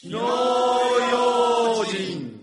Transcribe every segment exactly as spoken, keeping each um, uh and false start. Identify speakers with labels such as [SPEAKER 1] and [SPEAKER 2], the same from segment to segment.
[SPEAKER 1] 火の用心。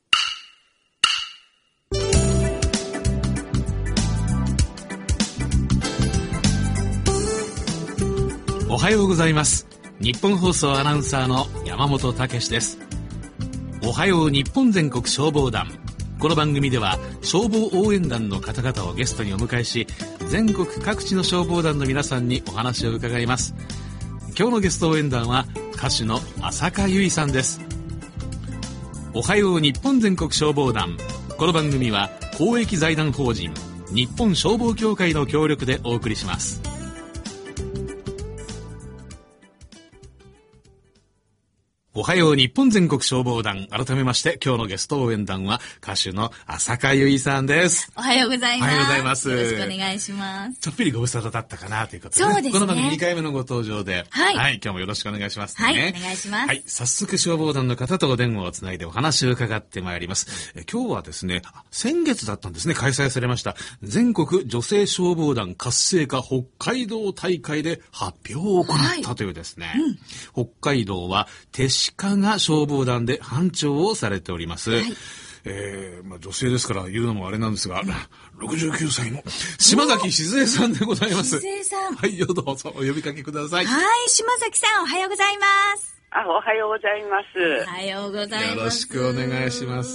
[SPEAKER 2] おはようございます。日本放送アナウンサーの山本武史です。おはよう日本全国消防団。この番組では消防応援団の方々をゲストにお迎えし、全国各地の消防団の皆さんにお話を伺います。今日のゲスト応援団は歌手の浅香唯さんです。おはよう日本全国消防団。この番組は公益財団法人日本消防協会の協力でお送りします。おはよう日本全国消防団。改めまして今日のゲスト応援団は歌手の浅香唯さんです。
[SPEAKER 3] おはようございます。
[SPEAKER 2] おはようございます。
[SPEAKER 3] よろしくお願いします。
[SPEAKER 2] ちょっぴりご無沙汰だったかなということで、ね、
[SPEAKER 3] そうですね。
[SPEAKER 2] この番組にかいめのご登場で、はい、はい、今日もよろしくお願いしますね。
[SPEAKER 3] はい、お願いします。
[SPEAKER 2] はい、早速消防団の方とお電話をつないでお話を伺ってまいります。え今日はですね、先月だったんですね、開催されました全国女性消防団活性化北海道大会で発表を行ったというですね、はいうん、北海道は手鹿が消防団で班長をされております。はいえーまあ、女性ですから言うのもあれなんですが、うん、ろくじゅうきゅうさいの島崎静江さんでございます。
[SPEAKER 3] 静江さん。
[SPEAKER 2] はい、どうぞお呼びかけください。
[SPEAKER 3] はい、島崎さんおはようございます。
[SPEAKER 4] あ、おはようございます。
[SPEAKER 3] おはようございます。
[SPEAKER 2] よろしくお願いします。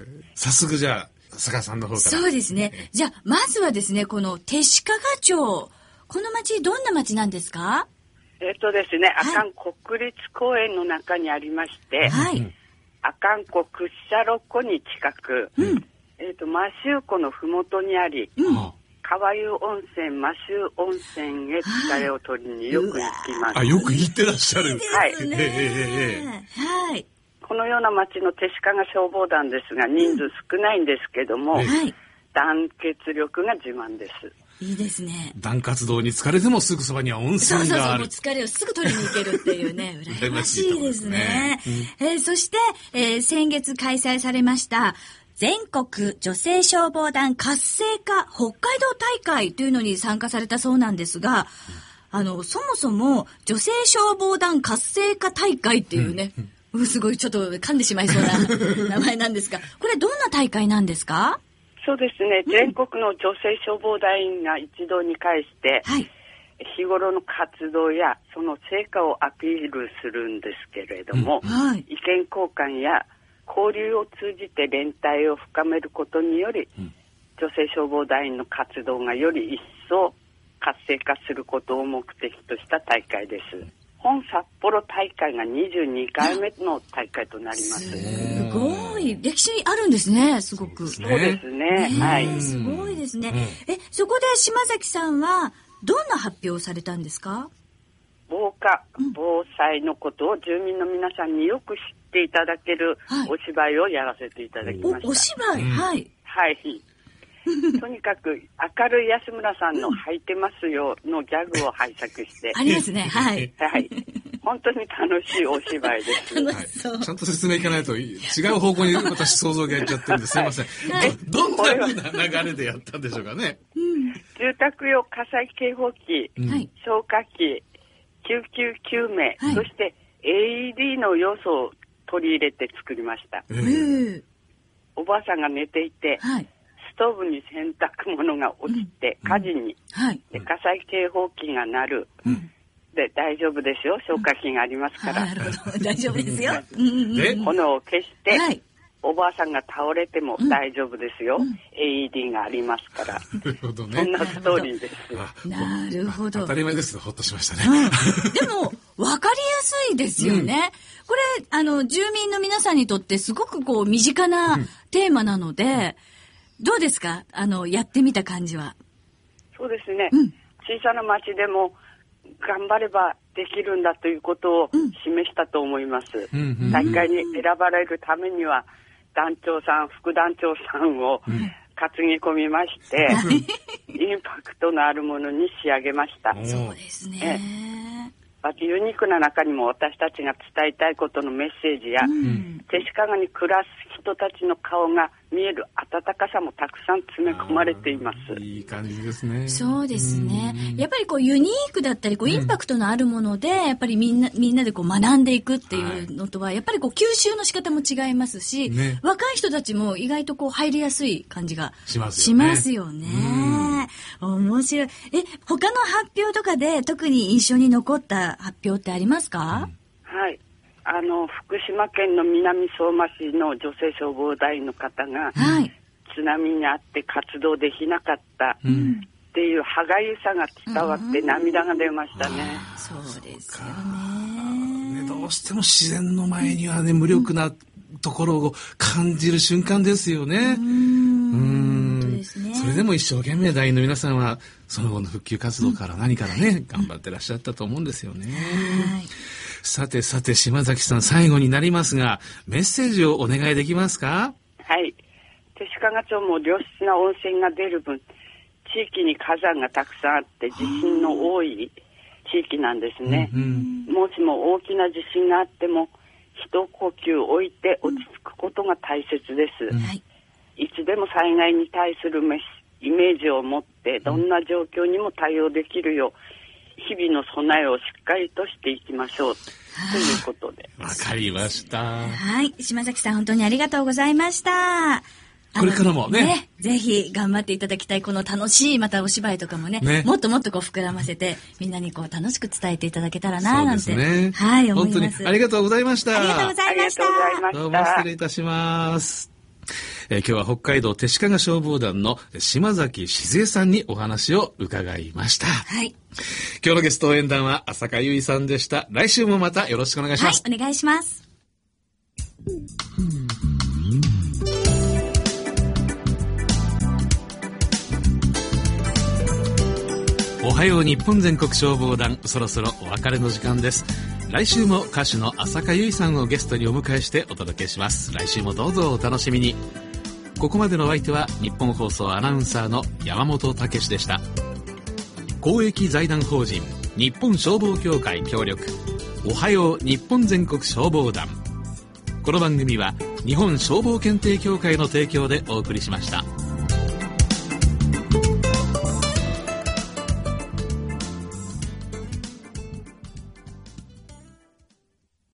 [SPEAKER 2] 早速じゃあ、坂さんの方から。
[SPEAKER 3] そうですね。じゃあ、まずはですね、この手鹿賀町。この町、どんな町なんですか？
[SPEAKER 4] えっとですね、阿寒国立公園の中にありまして、はい。阿寒湖屈斜路湖に近く、うん、えっと、摩周湖のふもとにあり、うん、川湯温泉、摩周温泉へ疲れを取りによく行きます。
[SPEAKER 2] あ、よく行ってらっしゃる。
[SPEAKER 4] はい。
[SPEAKER 3] はい。
[SPEAKER 4] このような町の手鹿が消防団ですが、人数少ないんですけども、うん、団結力が自慢です。
[SPEAKER 3] いいですね。
[SPEAKER 2] 団活動に疲れてもすぐそばには温泉がある。
[SPEAKER 3] そうそうそう、もう疲れをすぐ取りに行けるっていうね、羨ましいですね。うんえー、そして、えー、先月開催されました全国女性消防団活性化北海道大会というのに参加されたそうなんですが、あのそもそも女性消防団活性化大会っていうね、うん、すごいちょっと噛んでしまいそうな名前なんですが、これどんな大会なんですか？
[SPEAKER 4] そうですね、うん、全国の女性消防団員が一堂に会して、はい、日頃の活動やその成果をアピールするんですけれども、うんはい、意見交換や交流を通じて連帯を深めることにより、うん、女性消防団員の活動がより一層活性化することを目的とした大会です。本札幌大会がにじゅうにかいめの大会となります。
[SPEAKER 3] すごい歴史あるんですね。すごく
[SPEAKER 4] そうですね、ねはい、
[SPEAKER 3] すごいですね、うん、えそこで島崎さんはどんな発表をされたんですか？
[SPEAKER 4] 防火防災のことを住民の皆さんによく知っていただけるお芝居をやらせていただきました。
[SPEAKER 3] お、お芝居、うん、はい
[SPEAKER 4] はいとにかく明るい安村さんの履いてますよのギャグを拝借して、
[SPEAKER 3] うん、ありますね、はい
[SPEAKER 4] はい本当に楽しいお芝居です、
[SPEAKER 2] はい、ちゃんと説明いかないと違う方向に私想像がいっちゃってるんですいません、はい、ど, どんな風な流れでやったんでしょうかね、うん、
[SPEAKER 4] 住宅用火災警報器、うん、消火器、救急救命、はい、そして エーイーディー の要素を取り入れて作りました、えー、おばあさんが寝ていて、はいストーブに洗濯物が落ちて火事に、うんはい、で火災警報器が鳴る、うん、で大丈夫ですよ消火器がありますから、うん、
[SPEAKER 3] なるほど大丈夫ですよ
[SPEAKER 4] で炎を消して、はい、おばあさんが倒れても大丈夫ですよ、うん、エーイーディー がありますから、
[SPEAKER 2] なるほどね、
[SPEAKER 4] そんなストーリーです。
[SPEAKER 3] なるほど
[SPEAKER 2] 当たり前ですほっとしましたね、
[SPEAKER 3] うん、でも分かりやすいですよね、うん、これあの住民の皆さんにとってすごくこう身近なテーマなので、うんどうですかあのやってみた感じは。
[SPEAKER 4] そうですね、うん、小さな町でも頑張ればできるんだということを示したと思います、うん、大会に選ばれるためには団長さん副団長さんを担ぎ込みまして、うん、インパクトのあるものに仕上げました。
[SPEAKER 3] そうですね、
[SPEAKER 4] ユニークな中にも私たちが伝えたいことのメッセージや、うん、手鹿に暮らす人たちの顔が見える温かさもたくさん詰め込まれています。
[SPEAKER 2] いい感じですね。
[SPEAKER 3] そうですね。やっぱりこうユニークだったりこうインパクトのあるもので、やっぱりみんなみんなでこう学んでいくっていうのとは、やっぱりこう吸収の仕方も違いますし、ね、若い人たちも意外とこう入りやすい感じがしますよね。しますよね。面白い。え、他の発表とかで特に印象に残った発表ってありますか？
[SPEAKER 4] うん、はい。あの福島県の南相馬市の女性消防隊員の方が、はい、津波にあって活動できなかったっていう歯がゆさが伝わって涙が出ましたね。
[SPEAKER 3] うん、そうですよね。
[SPEAKER 2] ね、どうしても自然の前にはね、無力なところを感じる瞬間ですよね。うん、うん、ですね。それでも一生懸命隊員の皆さんはその後の復旧活動から何からね、うん、頑張ってらっしゃったと思うんですよね。はい。さてさて、島崎さん、最後になりますがメッセージをお願いできますか？
[SPEAKER 4] はい。弟子屈町も良質な温泉が出る分、地域に火山がたくさんあって地震の多い地域なんですね。うんうん、もしも大きな地震があっても一呼吸置いて落ち着くことが大切です。うん、いつでも災害に対するイメージを持ってどんな状況にも対応できるよう日々の備えをしっかりとしていきましょうということで。
[SPEAKER 2] わかりました。
[SPEAKER 3] はい。島崎さん、本当にありがとうございました。
[SPEAKER 2] これからも ね,
[SPEAKER 3] ねぜひ頑張っていただきたいこの楽しいまたお芝居とかも ね, ねもっともっとこう膨らませてみんなにこう楽しく伝えていただけたらななんて、ね、はい思います。
[SPEAKER 2] 本当にありがとうございました。
[SPEAKER 3] ありがとうございました。
[SPEAKER 2] どうも失礼いたします。えー、今日は北海道弟子屈消防団の島崎静江さんにお話を伺いました。はい。今日のゲスト応援団は浅香唯さんでした。来週もまたよろしくお願いします。
[SPEAKER 3] はい、お願いします。
[SPEAKER 2] おはよう日本全国消防団、そろそろお別れの時間です。来週も歌手の浅香唯さんをゲストにお迎えしてお届けします。来週もどうぞお楽しみに。ここまでのお相手は日本放送アナウンサーの山本武史でした。公益財団法人日本消防協会協力、おはよう日本全国消防団。この番組は日本消防検定協会の提供でお送りしました。